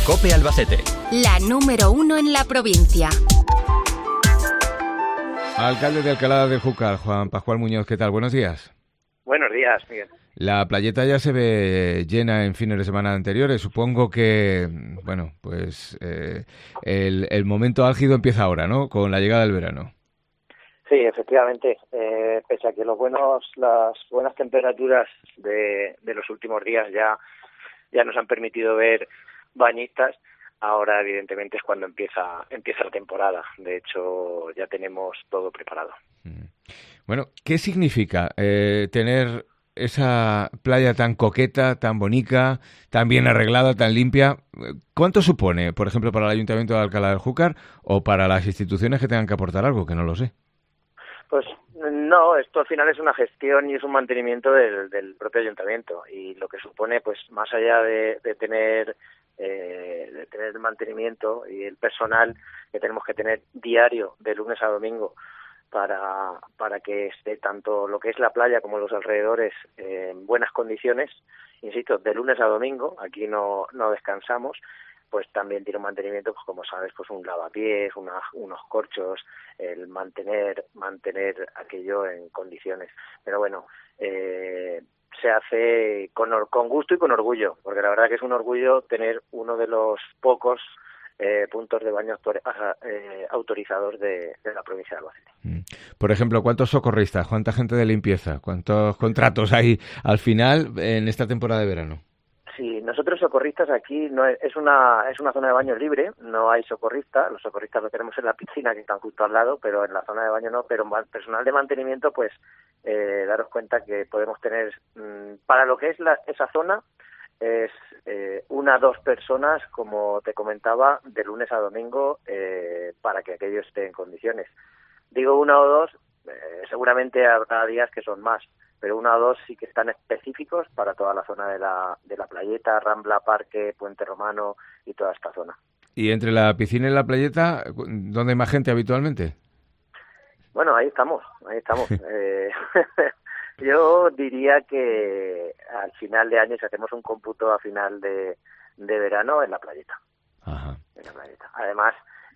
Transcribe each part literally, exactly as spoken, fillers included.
COPE Albacete. La número uno en la provincia. Alcalde de Alcalá del Júcar, Juan Pascual Muñoz, ¿qué tal? Buenos días. Buenos días, Miguel. La playeta ya se ve llena en fines de semana anteriores. Supongo que, bueno, pues eh, el, el momento álgido empieza ahora, ¿no? Con la llegada del verano. Sí, efectivamente. Eh, pese a que los buenos, las buenas temperaturas de, de los últimos días ya, ya nos han permitido ver bañistas, ahora evidentemente es cuando empieza, empieza la temporada. De hecho, ya tenemos todo preparado. Bueno, ¿qué significa eh, tener esa playa tan coqueta, tan bonita, tan bien arreglada, tan limpia? ¿Cuánto supone, por ejemplo, para el Ayuntamiento de Alcalá del Júcar o para las instituciones que tengan que aportar algo, que no lo sé? Pues no, esto al final es una gestión y es un mantenimiento del, del propio ayuntamiento, y lo que supone, pues más allá de, de tener eh, de tener el mantenimiento y el personal que tenemos que tener diario de lunes a domingo para para que esté tanto lo que es la playa como los alrededores eh, en buenas condiciones, insisto, de lunes a domingo, aquí no no descansamos. Pues también tiene un mantenimiento, pues como sabes, pues un lavapiés, una, unos corchos, el mantener mantener aquello en condiciones. Pero bueno, eh, se hace con, con gusto y con orgullo, porque la verdad que es un orgullo tener uno de los pocos eh, puntos de baño autor, eh, autorizados de, de la provincia de Albacete. Por ejemplo, ¿cuántos socorristas, cuánta gente de limpieza, cuántos contratos hay al final en esta temporada de verano? Sí, nosotros socorristas aquí no es, es una es una zona de baño libre, no hay socorristas, los socorristas lo tenemos en la piscina que están justo al lado, pero en la zona de baño no, pero personal de mantenimiento, pues eh, daros cuenta que podemos tener, mmm, para lo que es la, esa zona, es eh, una o dos personas, como te comentaba, de lunes a domingo, eh, para que aquello esté en condiciones. Digo una o dos, eh, seguramente habrá días que son más, pero una o dos sí que están específicos para toda la zona de la de la playeta, Rambla, Parque, Puente Romano y toda esta zona. ¿Y entre la piscina y la playeta, dónde hay más gente habitualmente? Bueno, ahí estamos, ahí estamos. eh, yo diría que al final de año, si hacemos un cómputo a final de, de verano, en la playeta. Ajá. En la playeta. Además,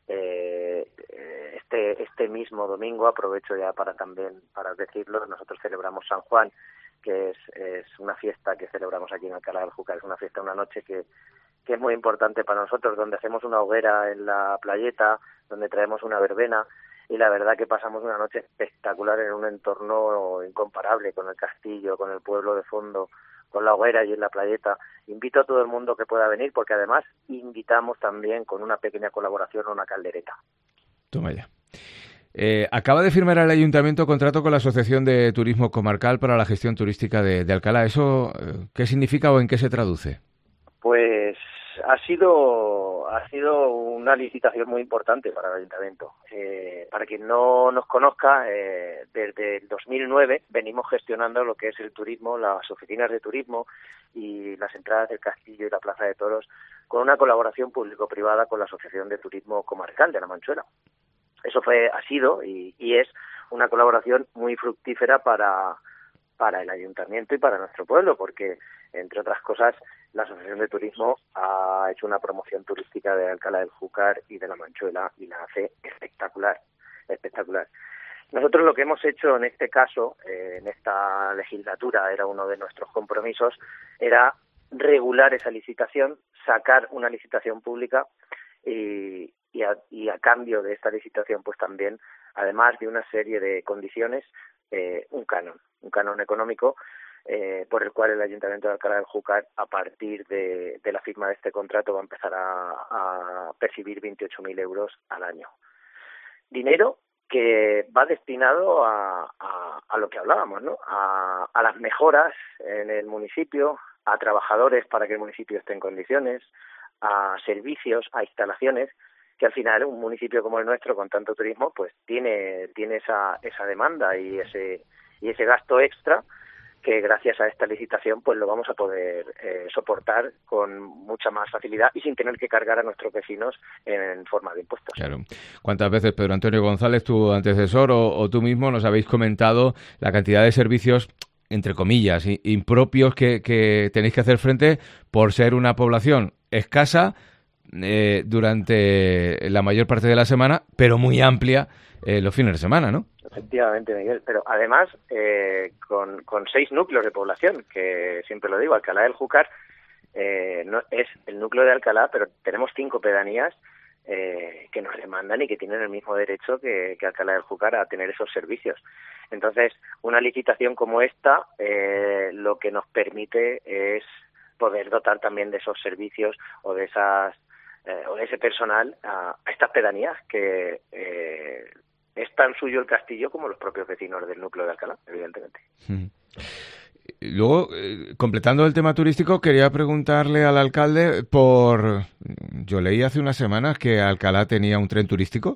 eh, este este mismo domingo, aprovecho ya para también para decirlo, nosotros celebramos San Juan, que es, es una fiesta que celebramos aquí en Alcalá del Júcar, es una fiesta, una noche que, que es muy importante para nosotros, donde hacemos una hoguera en la playeta, donde traemos una verbena, y la verdad que pasamos una noche espectacular en un entorno incomparable, con el castillo, con el pueblo de fondo, con la hoguera y en la playeta. Invito a todo el mundo que pueda venir, porque además invitamos también con una pequeña colaboración a una caldereta. Toma ya. Eh, acaba de firmar el Ayuntamiento contrato con la Asociación de Turismo Comarcal para la gestión turística de, de Alcalá. ¿Eso eh, qué significa o en qué se traduce? Pues ha sido ha sido una licitación muy importante para el Ayuntamiento. Eh, para quien no nos conozca, eh, desde el dos mil nueve venimos gestionando lo que es el turismo, las oficinas de turismo y las entradas del Castillo y la Plaza de Toros, con una colaboración público-privada con la Asociación de Turismo Comarcal de La Manchuela. Eso fue, ha sido y, y es una colaboración muy fructífera para, para el Ayuntamiento y para nuestro pueblo, porque, entre otras cosas, la Asociación de Turismo ha hecho una promoción turística de Alcalá del Júcar y de La Manchuela y la hace espectacular, espectacular. Nosotros lo que hemos hecho en este caso, eh, en esta legislatura, era uno de nuestros compromisos, era regular esa licitación, sacar una licitación pública y, y, a, y a cambio de esta licitación, pues también, además de una serie de condiciones, eh, un canon, un canon económico, Eh, por el cual el Ayuntamiento de Alcalá del Júcar, a partir de, de la firma de este contrato, va a empezar a, a percibir veintiocho mil euros al año. Dinero que va destinado a, a, a lo que hablábamos, ¿no? A, a las mejoras en el municipio, a trabajadores para que el municipio esté en condiciones, a servicios, a instalaciones, que al final un municipio como el nuestro, con tanto turismo, pues tiene tiene esa esa demanda y ese y ese gasto extra, que gracias a esta licitación pues lo vamos a poder eh, soportar con mucha más facilidad y sin tener que cargar a nuestros vecinos en forma de impuestos. Claro. ¿Cuántas veces, Pedro Antonio González, tu antecesor o, o tú mismo, nos habéis comentado la cantidad de servicios, entre comillas, impropios que, que tenéis que hacer frente por ser una población escasa, eh, durante la mayor parte de la semana, pero muy amplia eh, los fines de semana, ¿no? Efectivamente, Miguel, pero además eh, con, con seis núcleos de población, que siempre lo digo, Alcalá del Júcar eh, no es el núcleo de Alcalá, pero tenemos cinco pedanías eh, que nos demandan y que tienen el mismo derecho que, que Alcalá del Júcar a tener esos servicios. Entonces, una licitación como esta eh, lo que nos permite es poder dotar también de esos servicios o de esas eh, o de ese personal a, a estas pedanías que eh, es tan suyo el castillo como los propios vecinos del núcleo de Alcalá, evidentemente. Mm. Luego, eh, completando el tema turístico, quería preguntarle al alcalde por... Yo leí hace unas semanas que Alcalá tenía un tren turístico.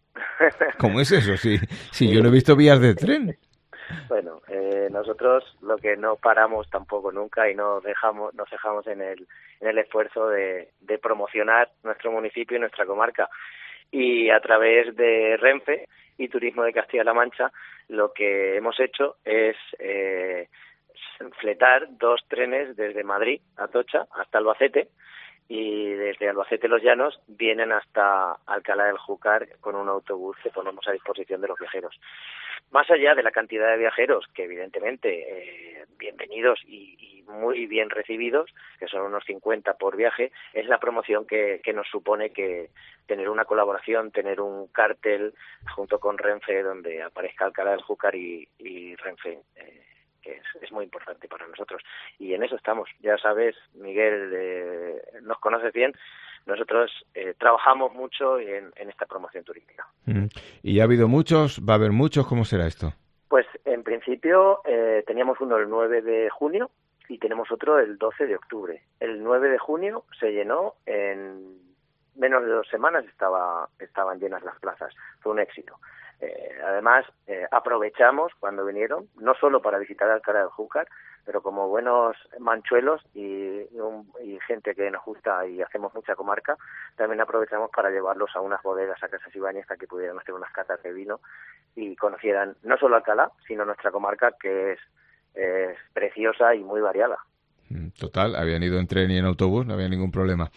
¿Cómo es eso? Si, si yo no he visto vías de tren. Bueno, eh, nosotros lo que no paramos tampoco nunca y no dejamos, nos dejamos en el, en el esfuerzo de, de promocionar nuestro municipio y nuestra comarca. Y a través de Renfe y Turismo de Castilla-La Mancha, lo que hemos hecho es eh, fletar dos trenes desde Madrid, Atocha, hasta Albacete, y desde Albacete Los Llanos vienen hasta Alcalá del Júcar con un autobús que ponemos a disposición de los viajeros. Más allá de la cantidad de viajeros, que evidentemente eh, bienvenidos y, y muy bien recibidos, que son unos cincuenta por viaje, es la promoción que, que nos supone que tener una colaboración, tener un cartel junto con Renfe donde aparezca Alcalá del Júcar y, y Renfe, eh, que es, es muy importante para nosotros. Y en eso estamos. Ya sabes, Miguel, eh, nos conoces bien. Nosotros eh, trabajamos mucho en, en esta promoción turística. Mm. ¿Y ya ha habido muchos? ¿Va a haber muchos? ¿Cómo será esto? Pues en principio eh, teníamos uno el nueve de junio y tenemos otro el doce de octubre. El nueve de junio se llenó en menos de dos semanas, estaba estaban llenas las plazas. Fue un éxito. Eh, además, eh, aprovechamos cuando vinieron, no solo para visitar Alcalá del Júcar, pero como buenos manchuelos y, un, y gente que nos gusta y hacemos mucha comarca, también aprovechamos para llevarlos a unas bodegas, a Casas Ibáñez, para que pudieran hacer unas catas de vino y conocieran no solo Alcalá, sino nuestra comarca, que es, es preciosa y muy variada. Total, habían ido en tren y en autobús, no había ningún problema.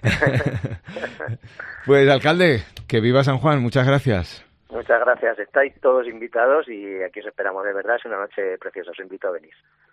Pues, alcalde, que viva San Juan, muchas gracias. Muchas gracias, estáis todos invitados y aquí os esperamos, de verdad, es una noche preciosa, os invito a venir.